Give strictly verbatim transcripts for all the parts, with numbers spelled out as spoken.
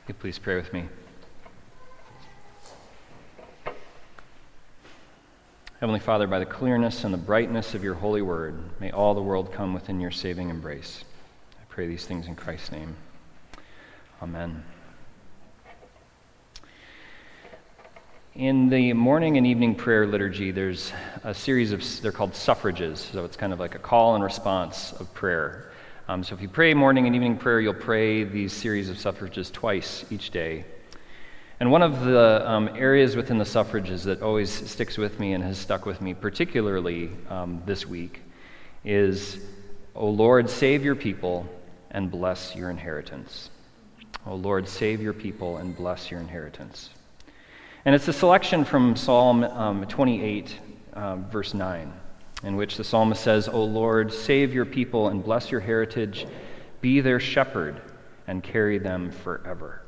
You please pray with me. Heavenly Father, by the clearness and the brightness of your holy word, may all the world come within your saving embrace. I pray these things in Christ's name. Amen. In the morning and evening prayer liturgy, there's a series of, they're called suffrages, so it's kind of like a call and response of prayer. Um, so if you pray morning and evening prayer, you'll pray these series of suffrages twice each day. And one of the um, areas within the suffrages that always sticks with me and has stuck with me, particularly um, this week, is, O Lord, save your people and bless your inheritance. O Lord, save your people and bless your inheritance. And it's a selection from Psalm um, twenty-eight, uh, verse nine, in which the psalmist says, O Lord, save your people and bless your heritage, be their shepherd and carry them forever.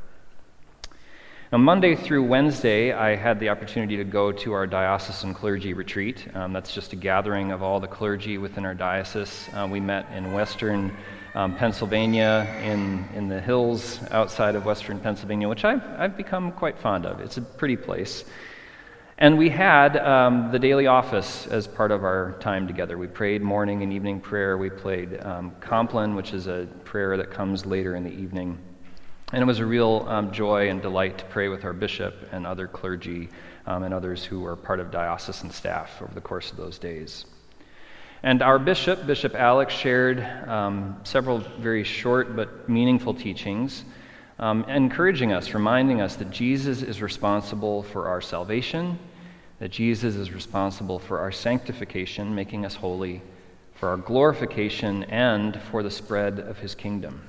Now, Monday through Wednesday, I had the opportunity to go to our diocesan clergy retreat. Um, that's just a gathering of all the clergy within our diocese. Uh, we met in western um, Pennsylvania, in, in the hills outside of western Pennsylvania, which I've, I've become quite fond of. It's a pretty place. And we had um, the daily office as part of our time together. We prayed morning and evening prayer. We played um, Compline, which is a prayer that comes later in the evening. And it was a real um, joy and delight to pray with our bishop and other clergy um, and others who were part of diocesan staff over the course of those days. And our bishop, Bishop Alex, shared um, several very short but meaningful teachings, um, encouraging us, reminding us that Jesus is responsible for our salvation, that Jesus is responsible for our sanctification, making us holy, for our glorification, and for the spread of his kingdom.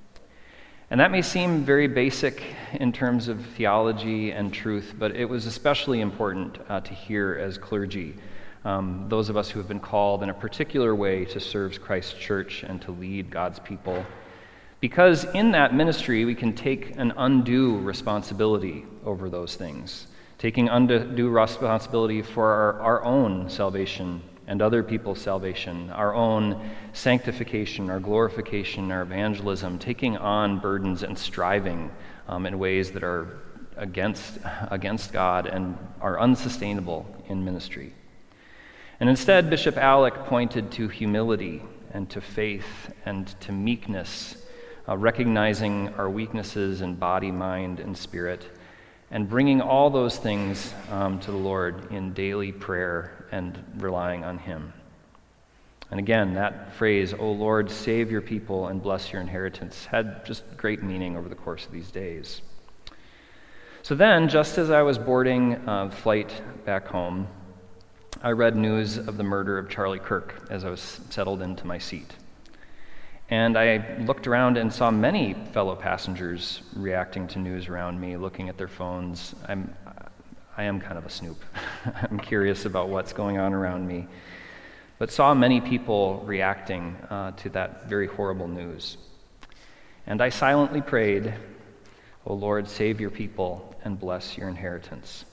And that may seem very basic in terms of theology and truth, but it was especially important uh, to hear as clergy, um, those of us who have been called in a particular way to serve Christ's church and to lead God's people. Because in that ministry, we can take an undue responsibility over those things, taking undue responsibility for our, our own salvation and other people's salvation, our own sanctification, our glorification, our evangelism, taking on burdens and striving um, in ways that are against, against God and are unsustainable in ministry. And instead, Bishop Alec pointed to humility and to faith and to meekness, uh, recognizing our weaknesses in body, mind, and spirit, and bringing all those things um, to the Lord in daily prayer and relying on him. And again, that phrase, O Lord, save your people and bless your inheritance, had just great meaning over the course of these days. So then, just as I was boarding a flight back home, I read news of the murder of Charlie Kirk as I was settled into my seat. And I looked around and saw many fellow passengers reacting to news around me, looking at their phones. I'm, I am kind of a snoop. I'm curious about what's going on around me. But saw many people reacting uh, to that very horrible news. And I silently prayed, O Lord, save your people and bless your inheritance.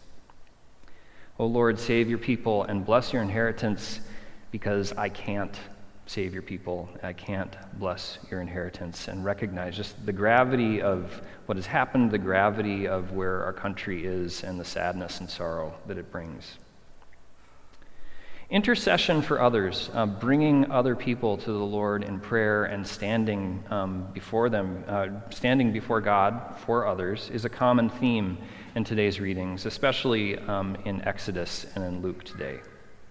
O Lord, save your people and bless your inheritance, because I can't save your people. I can't bless your inheritance, and recognize just the gravity of what has happened, the gravity of where our country is, and the sadness and sorrow that it brings. Intercession for others, uh, bringing other people to the Lord in prayer and standing um, before them, uh, standing before God for others, is a common theme in today's readings, especially um, in Exodus and in Luke today.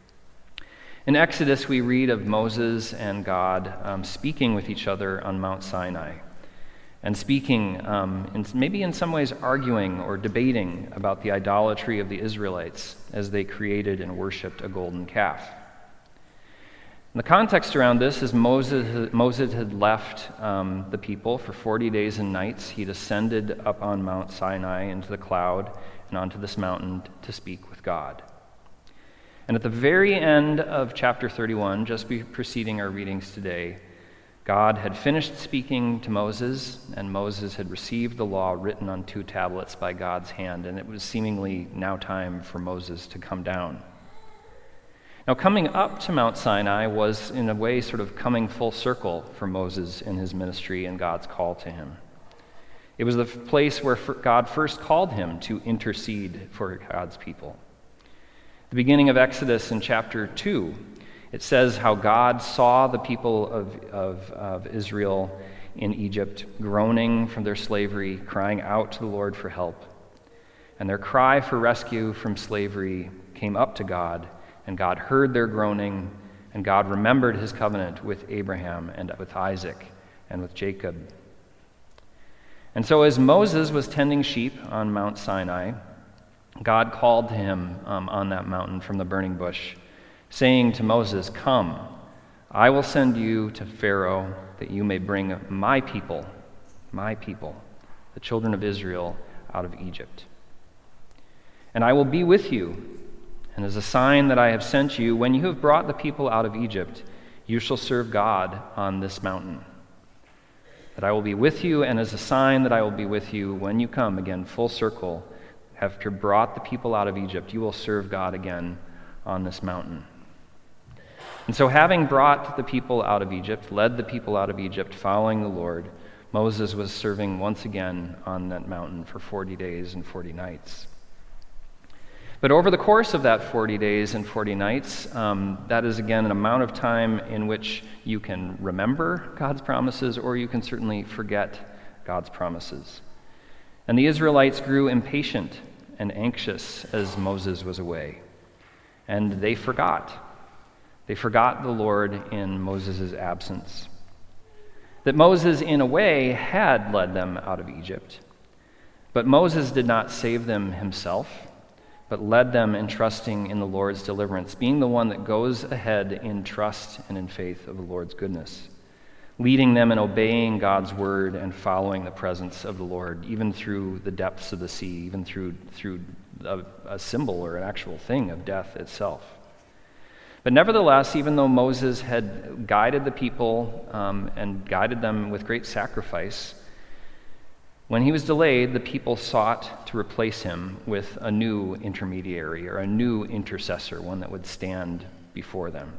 In Exodus, we read of Moses and God um, speaking with each other on Mount Sinai, and speaking, um, in, maybe in some ways arguing or debating about the idolatry of the Israelites as they created and worshipped a golden calf. And the context around this is Moses, Moses had left um, the people for forty days and nights. He'd ascended up on Mount Sinai into the cloud and onto this mountain to speak with God. And at the very end of chapter thirty-one, just be preceding our readings today, God had finished speaking to Moses, and Moses had received the law written on two tablets by God's hand, and it was seemingly now time for Moses to come down. Now, coming up to Mount Sinai was, in a way, sort of coming full circle for Moses in his ministry and God's call to him. It was the place where God first called him to intercede for God's people. The beginning of Exodus in chapter two, it says how God saw the people of, of, of Israel in Egypt groaning from their slavery, crying out to the Lord for help. And their cry for rescue from slavery came up to God, and God heard their groaning, and God remembered his covenant with Abraham and with Isaac and with Jacob. And so as Moses was tending sheep on Mount Sinai, God called to him um, on that mountain from the burning bush, saying to Moses, "Come, I will send you to Pharaoh, that you may bring my people, my people, the children of Israel, out of Egypt. And I will be with you, and as a sign that I have sent you, when you have brought the people out of Egypt, you shall serve God on this mountain. That I will be with you, and as a sign that I will be with you, when you come again full circle, after brought the people out of Egypt, you will serve God again on this mountain." And so having brought the people out of Egypt, led the people out of Egypt, following the Lord, Moses was serving once again on that mountain for forty days and forty nights. But over the course of that forty days and forty nights, um, that is again an amount of time in which you can remember God's promises, or you can certainly forget God's promises. And the Israelites grew impatient and anxious as Moses was away, and they forgot. They forgot the Lord in Moses' absence. That Moses, in a way, had led them out of Egypt, but Moses did not save them himself, but led them in trusting in the Lord's deliverance, being the one that goes ahead in trust and in faith of the Lord's goodness, leading them in obeying God's word and following the presence of the Lord, even through the depths of the sea, even through, through a, a symbol or an actual thing of death itself. But nevertheless, even though Moses had guided the people um, and guided them with great sacrifice, when he was delayed, the people sought to replace him with a new intermediary or a new intercessor, one that would stand before them.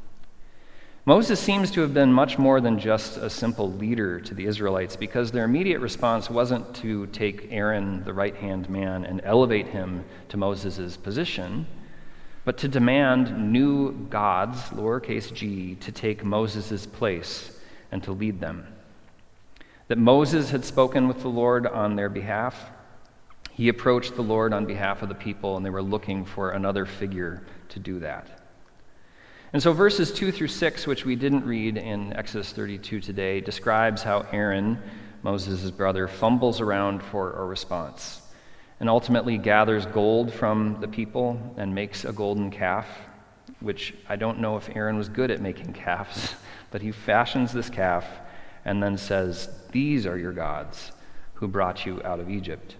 Moses seems to have been much more than just a simple leader to the Israelites, because their immediate response wasn't to take Aaron, the right-hand man, and elevate him to Moses' position, but to demand new gods, lowercase g, to take Moses' place and to lead them. That Moses had spoken with the Lord on their behalf. He approached the Lord on behalf of the people, and they were looking for another figure to do that. And so verses two through six, which we didn't read in Exodus thirty-two today, describes how Aaron, Moses' brother, fumbles around for a response and ultimately gathers gold from the people and makes a golden calf, which I don't know if Aaron was good at making calves, but he fashions this calf and then says, "These are your gods who brought you out of Egypt."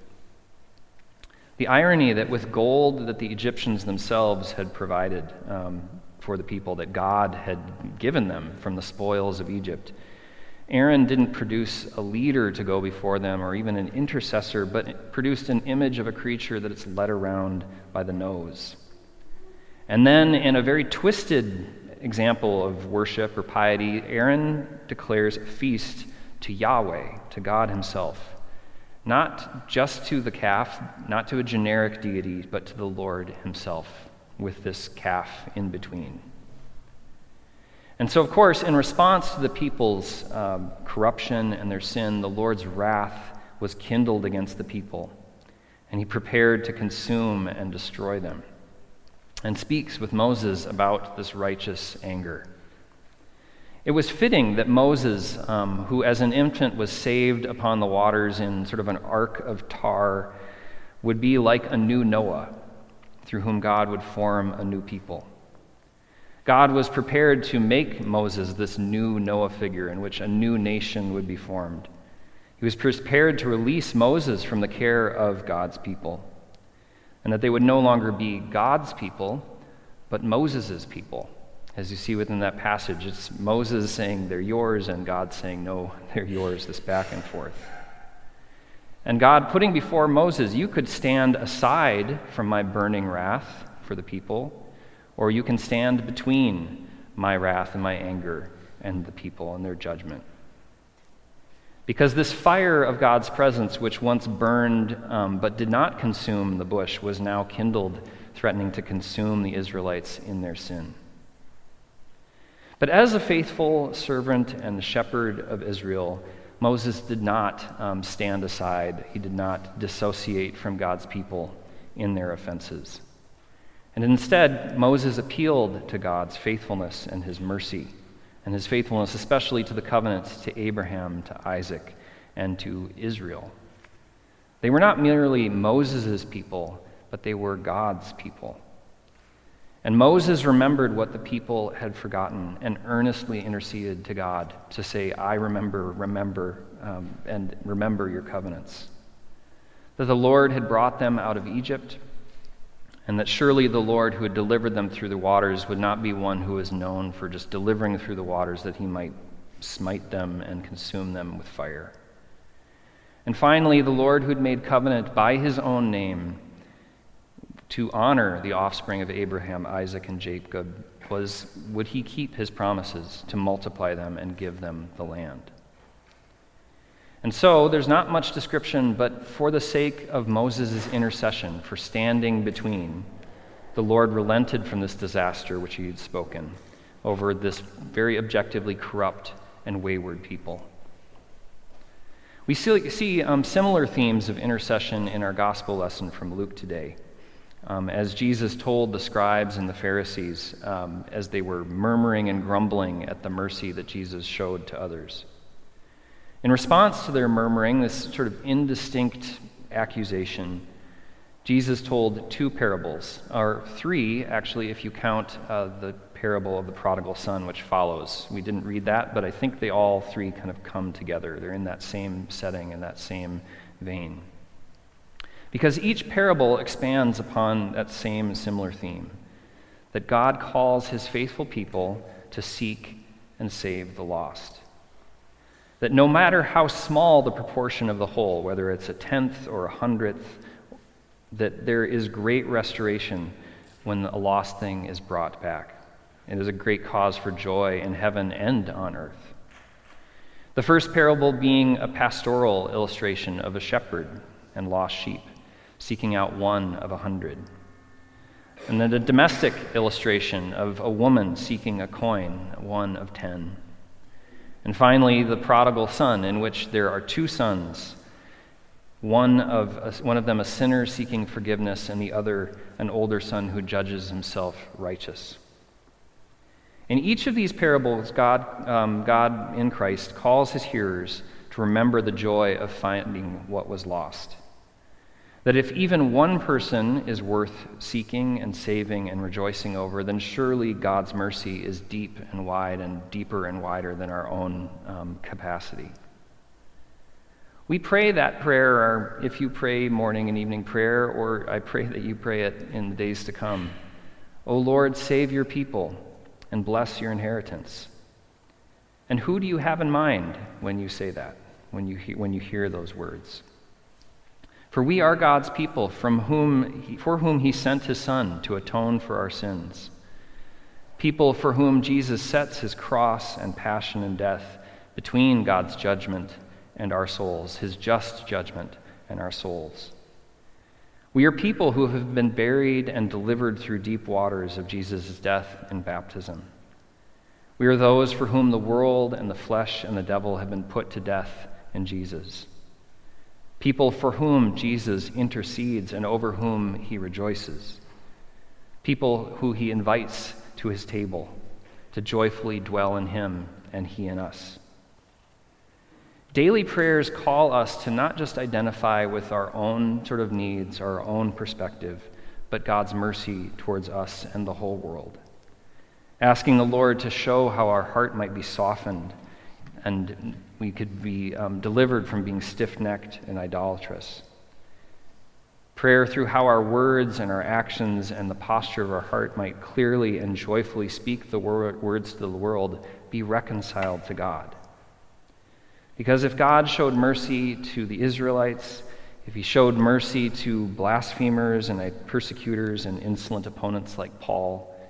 The irony that with gold that the Egyptians themselves had provided um, for the people, that God had given them from the spoils of Egypt, Aaron didn't produce a leader to go before them or even an intercessor, but produced an image of a creature that it's led around by the nose. And then, in a very twisted example of worship or piety, Aaron declares a feast to Yahweh, to God himself, not just to the calf, not to a generic deity, but to the Lord himself, with this calf in between. And so, of course, in response to the people's um, corruption and their sin, the Lord's wrath was kindled against the people, and he prepared to consume and destroy them, and speaks with Moses about this righteous anger. It was fitting that Moses, um, who as an infant was saved upon the waters in sort of an ark of tar, would be like a new Noah, through whom God would form a new people. God was prepared to make Moses this new Noah figure in which a new nation would be formed. He was prepared to release Moses from the care of God's people, and that they would no longer be God's people, but Moses' people. As you see within that passage, it's Moses saying they're yours, and God saying, no, they're yours, this back and forth. And God putting before Moses, you could stand aside from my burning wrath for the people, or you can stand between my wrath and my anger and the people and their judgment. Because this fire of God's presence, which once burned um, but did not consume the bush, was now kindled, threatening to consume the Israelites in their sin. But as a faithful servant and shepherd of Israel, Moses did not um, stand aside. He did not dissociate from God's people in their offenses. And instead, Moses appealed to God's faithfulness and his mercy, and his faithfulness especially to the covenant to Abraham, to Isaac, and to Israel. They were not merely Moses' people, but they were God's people. And Moses remembered what the people had forgotten and earnestly interceded to God to say, I remember, remember, um, and remember your covenants. That the Lord had brought them out of Egypt, and that surely the Lord who had delivered them through the waters would not be one who is known for just delivering through the waters, that he might smite them and consume them with fire. And finally, the Lord who had made covenant by his own name to honor the offspring of Abraham, Isaac, and Jacob, was, would he keep his promises to multiply them and give them the land? And so there's not much description, but for the sake of Moses' intercession, for standing between, the Lord relented from this disaster which he had spoken over this very objectively corrupt and wayward people. We see, see um, similar themes of intercession in our gospel lesson from Luke today. Um, as Jesus told the scribes and the Pharisees um, as they were murmuring and grumbling at the mercy that Jesus showed to others. In response to their murmuring, this sort of indistinct accusation, Jesus told two parables, or three, actually, if you count uh, the parable of the prodigal son, which follows. We didn't read that, but I think they all three kind of come together. They're in that same setting, in that same vein. Because each parable expands upon that same similar theme, that God calls his faithful people to seek and save the lost. That no matter how small the proportion of the whole, whether it's a tenth or a hundredth, that there is great restoration when a lost thing is brought back. It is a great cause for joy in heaven and on earth. The first parable being a pastoral illustration of a shepherd and lost sheep, seeking out one of a hundred. And then a domestic illustration of a woman seeking a coin, one of ten. And finally, the prodigal son, in which there are two sons, one of, one of them a sinner seeking forgiveness, and the other an older son who judges himself righteous. In each of these parables, God, um, God in Christ calls his hearers to remember the joy of finding what was lost. That if even one person is worth seeking and saving and rejoicing over, then surely God's mercy is deep and wide and deeper and wider than our own um, capacity. We pray that prayer, or if you pray morning and evening prayer, or I pray that you pray it in the days to come. O Lord, save your people and bless your inheritance. And who do you have in mind when you say that, when you he- when you hear those words? For we are God's people, from whom he, for whom he sent his Son to atone for our sins. People for whom Jesus sets his cross and passion and death between God's judgment and our souls, his just judgment and our souls. We are people who have been buried and delivered through deep waters of Jesus' death and baptism. We are those for whom the world and the flesh and the devil have been put to death in Jesus. People for whom Jesus intercedes and over whom he rejoices. People who he invites to his table to joyfully dwell in him and he in us. Daily prayers call us to not just identify with our own sort of needs, our own perspective, but God's mercy towards us and the whole world. Asking the Lord to show how our heart might be softened and we could be um, delivered from being stiff-necked and idolatrous. Prayer through how our words and our actions and the posture of our heart might clearly and joyfully speak the wor- words to the world, be reconciled to God. Because if God showed mercy to the Israelites, if he showed mercy to blasphemers and persecutors and insolent opponents like Paul,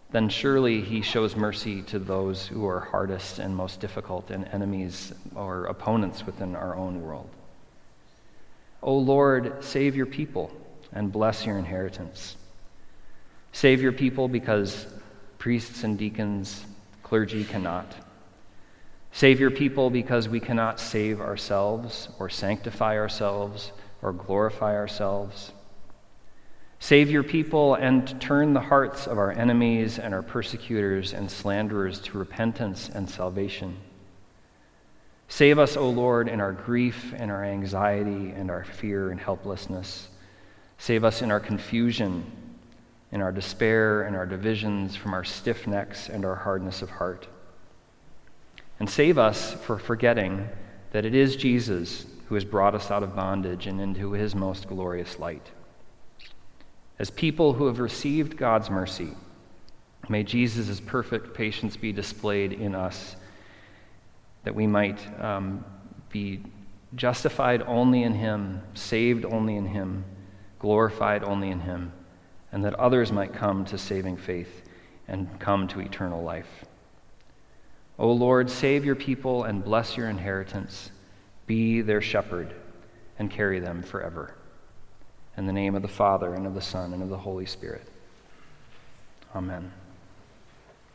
then surely he shows mercy to those who are hardest and most difficult and enemies or opponents within our own world. O Lord, save your people and bless your inheritance. Save your people because priests and deacons, clergy cannot. Save your people because we cannot save ourselves or sanctify ourselves or glorify ourselves. Save your people and turn the hearts of our enemies and our persecutors and slanderers to repentance and salvation. Save us, O Lord, in our grief and our anxiety and our fear and helplessness. Save us in our confusion, in our despair and our divisions, from our stiff necks and our hardness of heart. And save us for forgetting that it is Jesus who has brought us out of bondage and into his most glorious light. As people who have received God's mercy, may Jesus' perfect patience be displayed in us, that we might um, be justified only in him, saved only in him, glorified only in him, and that others might come to saving faith and come to eternal life. O Lord, save your people and bless your inheritance. Be their shepherd and carry them forever. In the name of the Father, and of the Son, and of the Holy Spirit. Amen.